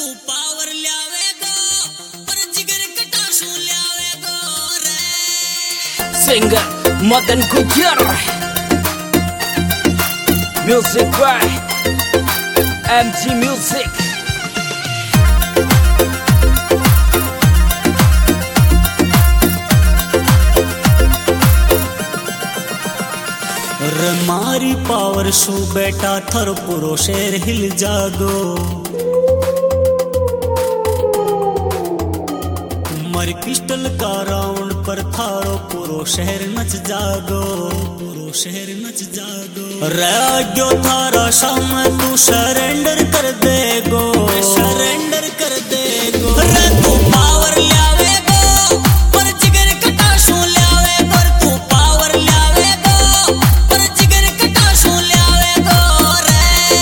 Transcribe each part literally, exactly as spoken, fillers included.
Power ल्यावेगो पर जिगर कटाशू ल्यावेगो रे। Singer Madan Gujar, music by M G music. रे मारी पावर शू बेटा थर पुरो शेर हिल जागो, मारी पिस्टल का राउंड पर थारो पुरो शहर नच जागो, पुरो शहर नच जागो। रे आग्यो थारा शाम तू सरेंडर कर देगो, सरेंडर कर देगो। रे तू पावर ल्यावेगो पर जिगर कटाशू ल्यावे, पर तू पावर ल्यावेगो पर जिगर कटाशू ल्यावेगो रे।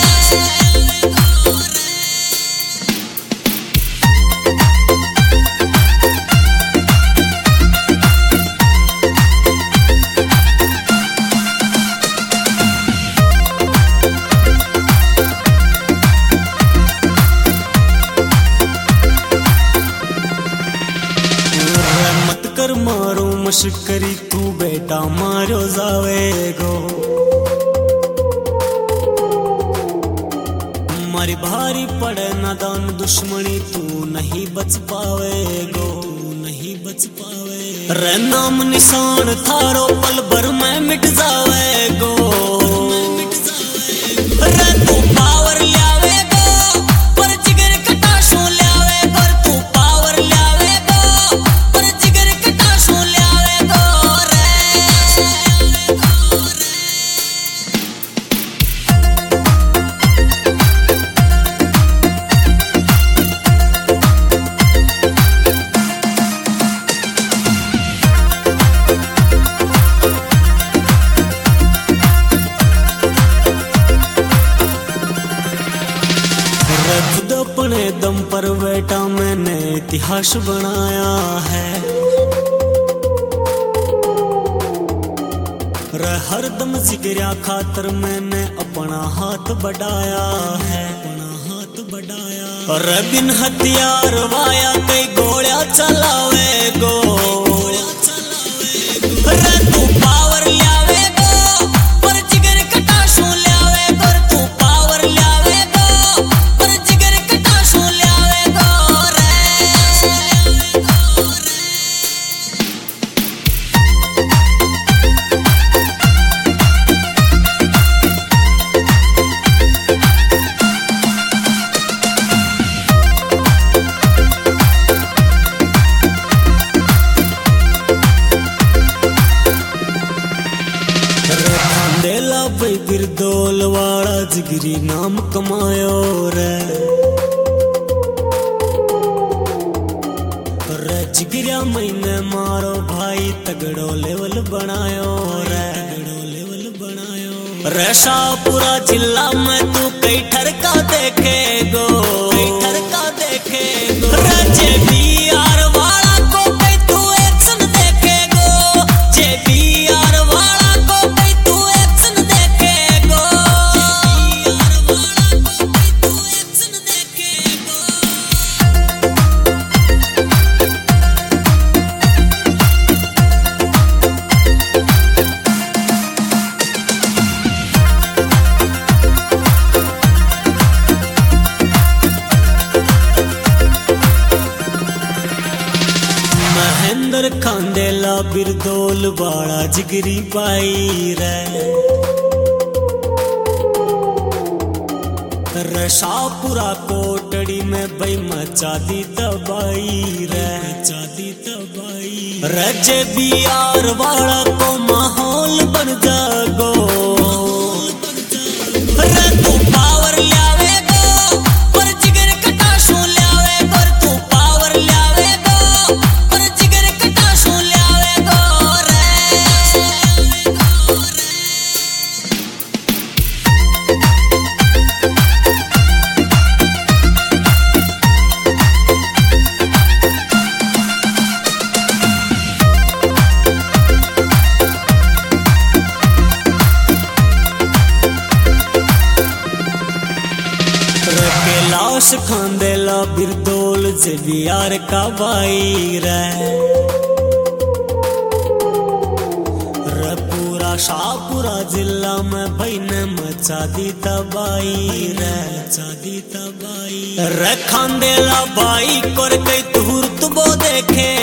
कर मारो मशकरी तू बेटा मारो जावेगो, मारी भारी पड़े नादान दुश्मनी तू नहीं बच पावेगो, तू नहीं बच पावे। रे नाम निशान थारो पल भर में मिट जावेगो, रे तू पावर ल्यावेगो पर जिगर कटाशू ल्यावे, पर तू पावर ल्यावेगो पर जिगर कटाशू ल्यावेगो रे। खुद अपने दम पर बेटा मैंने इतिहास बनाया है, रे हर दम जिगरिया खातर मैंने अपना हाथ बढ़ाया है, अपना हाथ बढ़ाया। रे बिन हथियार वाया कई गोलियां चलावेगो, रे तू पावर ल्यावेगो पर जिगर कटाशू ल्यावे, पर तू पावर ल्यावेगो पर जिगर कटाशू ल्यावेगो रे। देला भाई गिरदोल वाला जिगरी नाम कमायो रे, रे जिगरिया मैंने मारो भाई तगड़ो लेवल बनायो रे, तगड़ो लेवल बनायो रे। शाहपुरा जिला में तू कई ठरका देखेगो, कई ठरका देखेगो रे। जे बी आर वाला को कई तू एक्शन देखेगो, जे बी आर वाला को कई तू एक्शन देखेगो, जे बी आर वाला को कई तू एक्शन देखेगो। महेंद्र खांडेला बिरदोल वाला जिगरी पाई रे, रे शाहपुरा कोटड़ी में बई मचा दी तबाई रे, मचा दी तबाई रे। जे बी आर वाला को माहौल बन जागो, रे तू पावर ल्यावेगो पर जिगर कटाशू ल्यावे, पर तू पावर ल्यावेगो पर जिगर कटाशू ल्यावेगो रे। खांदेला बिरदौल जे बिहार का भाई रे रे पूरा शाहपुरा जिला में भाई ने मचा दी तबाही रे मचा दी तबाही रे खांदेला भाई कर कई दूर तुबो देखे